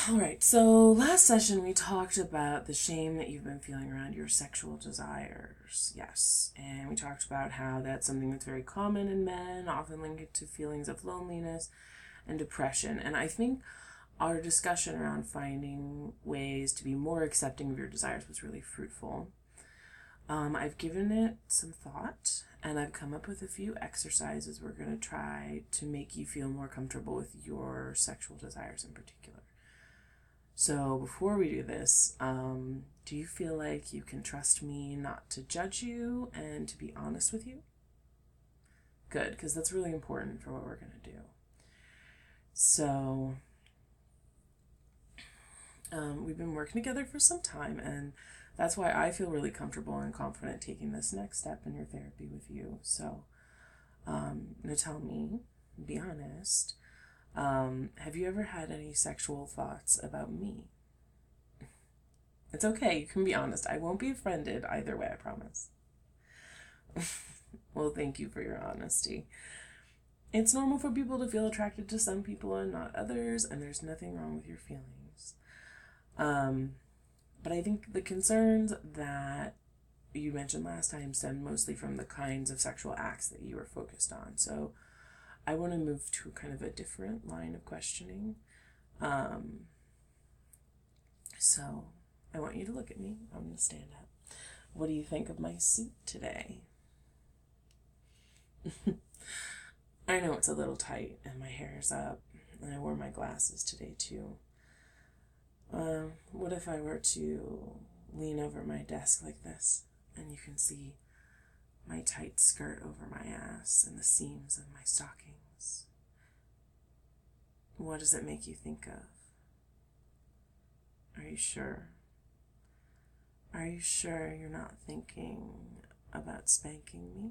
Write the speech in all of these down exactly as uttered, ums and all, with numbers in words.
All right, so last session we talked about the shame that you've been feeling around your sexual desires. Yes, and we talked about how that's something that's very common in men, often linked to feelings of loneliness and depression. And I think our discussion around finding ways to be more accepting of your desires was really fruitful. Um, I've given it some thought, and I've come up with a few exercises we're going to try to make you feel more comfortable with your sexual desires in particular. So before we do this, um, do you feel like you can trust me not to judge you and to be honest with you? Good, because that's really important for what we're going to do. So um, we've been working together for some time, and that's why I feel really comfortable and confident taking this next step in your therapy with you. So um, now tell me, be honest, Um, have you ever had any sexual thoughts about me? It's okay, you can be honest. I won't be offended either way, I promise. Well, thank you for your honesty. It's normal for people to feel attracted to some people and not others, and there's nothing wrong with your feelings. Um, but I think the concerns that you mentioned last time stem mostly from the kinds of sexual acts that you were focused on. So I want to move to kind of a different line of questioning. Um, so I want you to look at me. I'm going to stand up. What do you think of my suit today? I know it's a little tight and my hair is up, and I wore my glasses today too. Um, what if I were to lean over my desk like this, and you can see my tight skirt over my ass and the seams of my stockings? What does it make you think of? Are you sure? Are you sure you're not thinking about spanking me?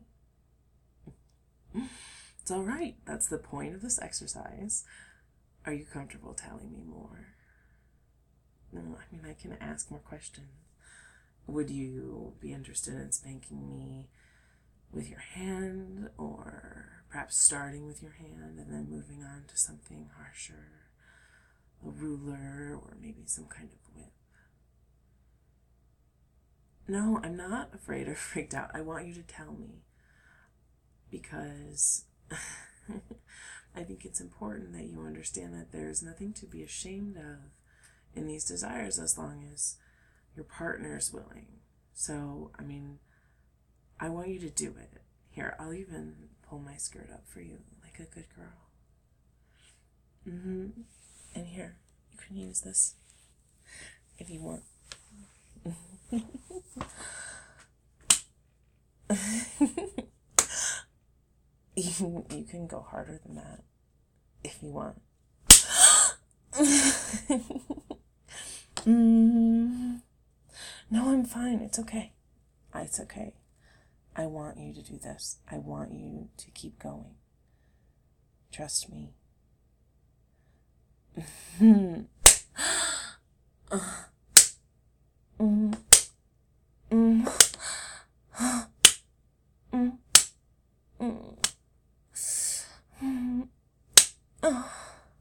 It's all right. That's the point of this exercise. Are you comfortable telling me more? No, I mean, I can ask more questions. Would you be interested in spanking me with your hand, or perhaps starting with your hand and then moving on to something harsher, a ruler, or maybe some kind of whip? No, I'm not afraid or freaked out. I want you to tell me, because I think it's important that you understand that there's nothing to be ashamed of in these desires as long as your partner's willing. So, I mean, I want you to do it. Here, I'll even pull my skirt up for you like a good girl. Mm-hmm. And here, you can use this if you want. you, you can go harder than that if you want. mm. No, I'm fine. It's okay. It's okay. I want you to do this. I want you to keep going. Trust me. mm. Mm. Mm. Mm. Mm. Oh.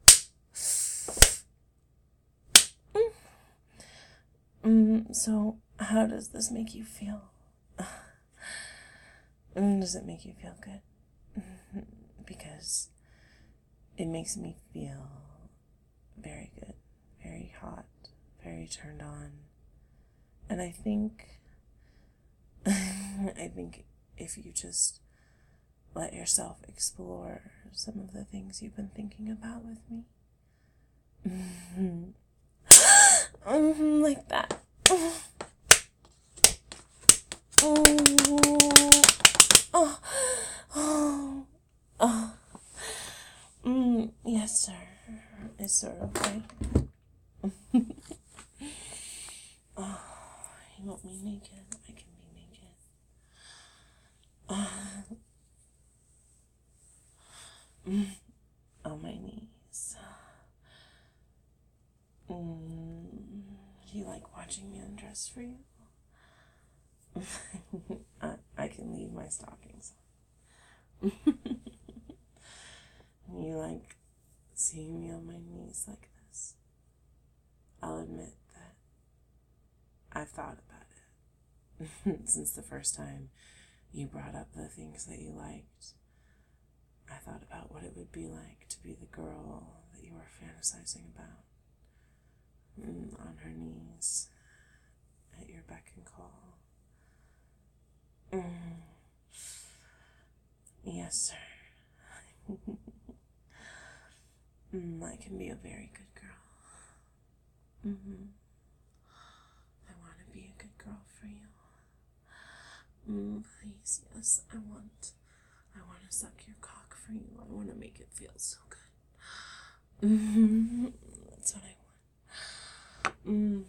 Mm. So, how does this make you feel? Mm, does it make you feel good? Because it makes me feel very good, very hot, very turned on. And I think, I think if you just let yourself explore some of the things you've been thinking about with me, mm-hmm. Mm-hmm, like that. Oh, oh, oh, oh. Mm, yes, sir. Yes, sir. Okay. Oh, you want me naked? I can be naked. Uh, mm, on my knees. Mm, do you like watching me undress for you? I, I can leave my stockings on. You like seeing me on my knees like this? I've thought about it since the first time you brought up the things that you liked. I thought about what it would be like to be the girl that you were fantasizing about, mm, on her knees at your beck and call. Mm. Yes, sir. mm, I can be a very good girl. Mm-hmm. I want to be a good girl for you. Mm, please, yes, I want, I want to suck your cock for you. I want to make it feel so good. Mm-hmm. That's what I want. Mm.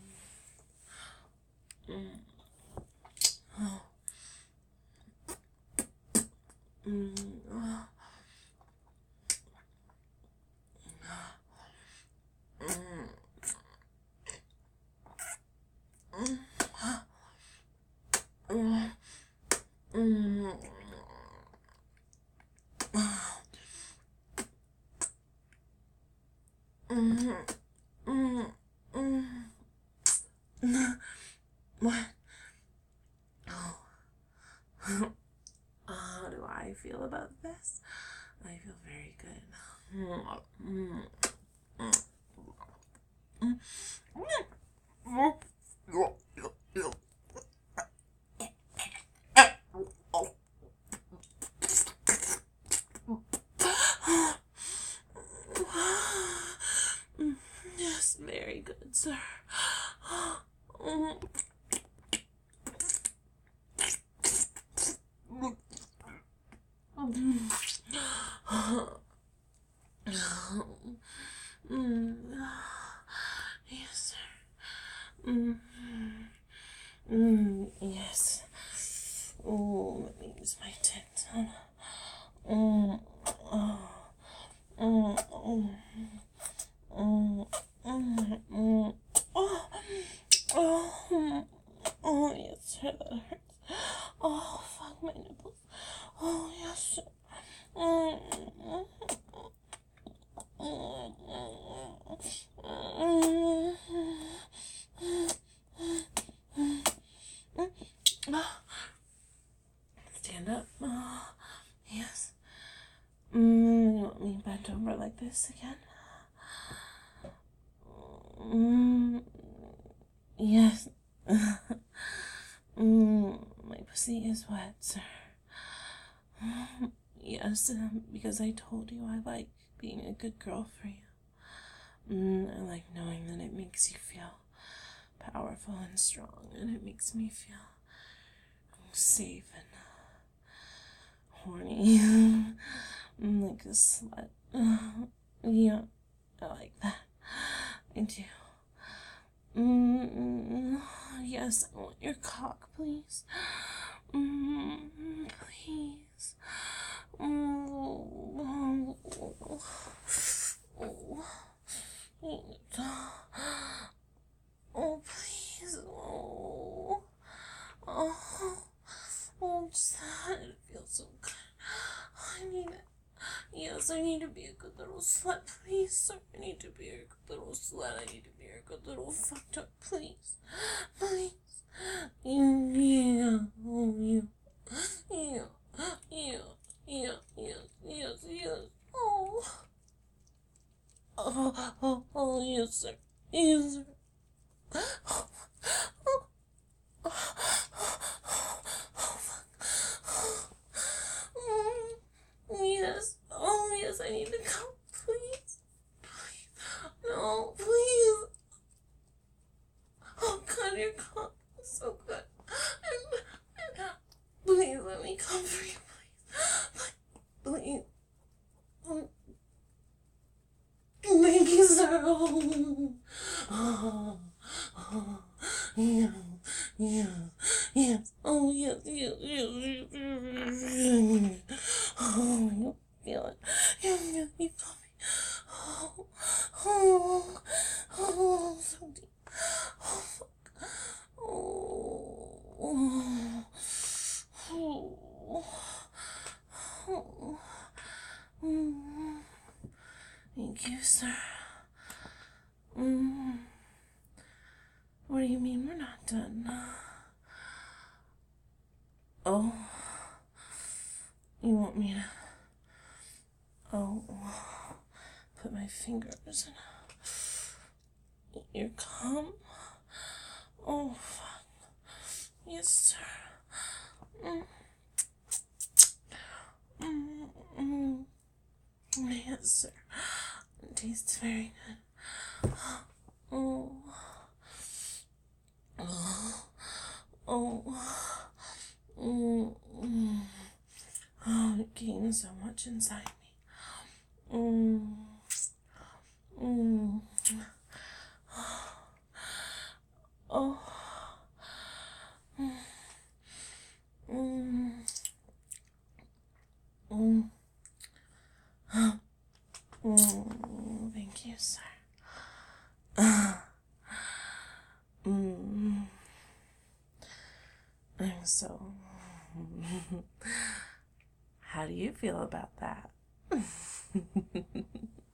Mm. Oh. Mm. Oh. What? Oh. How do I feel about this? I feel very good. Yes, very good, sir. Yes, sir. Mm. Mm. Yes. Oh, let me use my tit. Mm. Oh. Mm. Oh. Mm. Mm. Mm. Oh. Oh. Oh, yes, sir, that hurts. Oh, fuck my nipples. Oh, yes, sir. Mm. Stand up. Oh, yes. Mm, you want me bent over like this again? Mm, yes. mm, my pussy is wet, sir. Yes, um, because I told you I like being a good girl for you. Mm, I like knowing that it makes you feel powerful and strong, and it makes me feel safe and horny. like a slut. Yeah, I like that. I do. Mm, yes, I want your cock, please. Mm, please. Mm, oh, oh, please. Oh, oh, oh, just that. It feels so good. I need it. Yes, I need to be a good little slut, please, sir. I need to be a good little slut. I need to be a good little fucked up, please. Please. Yeah. Oh, yeah. Yeah. Yeah. Yeah. Yes. Yes. Yes. Oh. Oh. Oh. Oh. Yes, sir. Yes, sir. Oh. Oh. Yes. Oh, yes, I need to come. Please. Please. No, please. Oh, God, your cock is so good. Please let me come for you, please. Please. Thank you, sir. Oh, oh, oh. Yeah, yeah, yes. Oh, yes, yes, yes, yes, yes. Oh, you feel it. You feel it. You feel me. Oh, oh, oh, so deep. Oh, fuck. Oh, oh, oh, oh. Mm. Thank you, sir. Mm. What do you mean we're not done? Oh, you want me to, oh, put my fingers in your cum? Oh, fuck. Yes, sir. Mm. Mm, mm. Yes, sir. It tastes very good. Oh. Oh. Oh. Mm, mm. Oh, it gained so much inside me. Mm. Mm. Oh. Mm. Mm. Mm. Mm. Thank you, sir. Mm. I'm so... How do you feel about that?